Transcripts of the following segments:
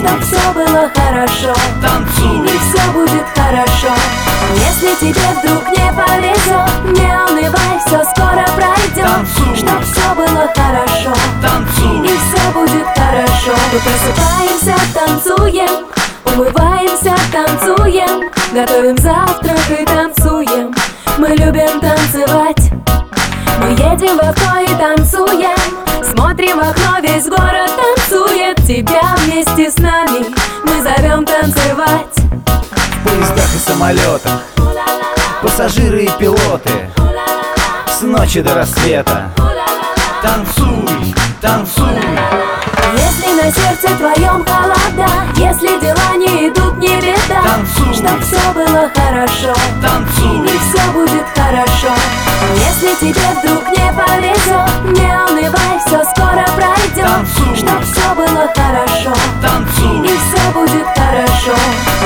чтоб все было хорошо. Танцуй, И все будет хорошо. Если тебе вдруг не повезет, не унывай, все скоро пройдет. Танцуй, Чтоб все было хорошо. танцуй, И все будет хорошо. Мы просыпаемся, танцуем, умываемся, танцуем, готовим завтрак и танцуем. Мы любим танцевать. Мы едем в авто и танцуем, смотрим в окно, весь город танцует. Тебя вместе с нами мы зовем танцевать. в поездах и самолетах, пассажиры и пилоты, с ночи до рассвета. Танцуй, танцуй, Если на сердце твоем холода, если дела не идут, не беда. Танцуй, Чтоб все было хорошо. танцуй, И все будет хорошо. Если тебе вдруг не повезет, не унывай, все скоро пройдет. Танцуй, Чтоб все было хорошо. танцуй, И все будет хорошо.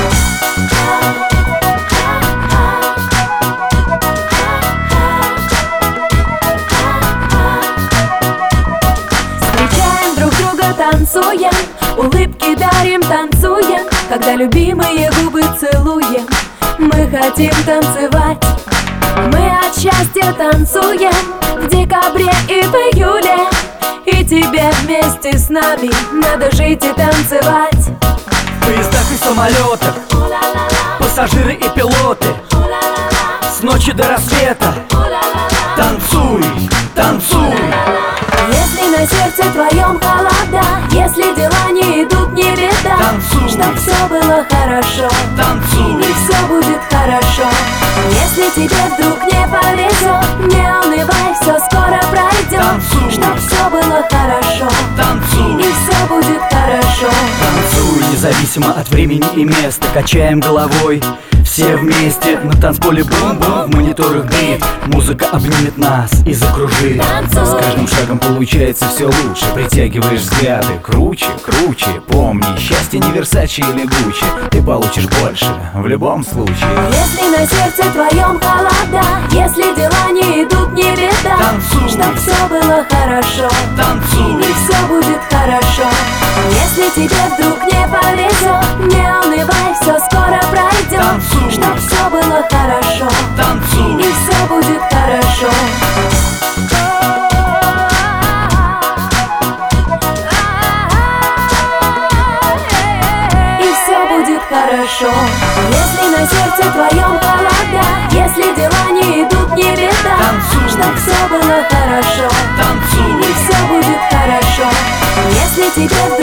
Встречаем друг друга, танцуем, улыбки дарим, танцуем. Когда любимые губы целуем, мы хотим танцевать. Мы от счастья танцуем в декабре и в июле. И тебе вместе с нами надо жить и танцевать. в поездах и самолетах, пассажиры и пилоты, с ночи до рассвета. Танцуй, танцуй, Если на сердце твоем холода, если дела не идут, не беда. Танцуй, Чтоб все было хорошо. танцуй, И все будет хорошо. Если тебе вдруг не повезет, не унывай, все скоро пройдет. Танцуй, Чтоб все было хорошо. танцуй, И все будет хорошо. танцуй, независимо от времени и места. Качаем головой, все вместе. На танцполе бум-бум, в мониторах бит. Музыка обнимет нас и закружит. Танцуй. С каждым шагом получается все лучше. Притягиваешь взгляды, круче, круче. Помни, счастье не Версачи или Гуччи. Ты получишь больше в любом случае. Если на сердце твоем холода, если дела не идут, не беда. Танцуй. Чтоб все было хорошо. Танцуй, И все будет хорошо. Если тебе вдруг не повезет, не унывай, все скоро пройдет. Танцуй. Чтоб все было хорошо. танцуй, И все будет хорошо. И все будет хорошо. Если на сердце твоем холода, если дела не идут, не беда. Танцуй. Чтоб все было хорошо. танцуй, И все будет хорошо. Если тебе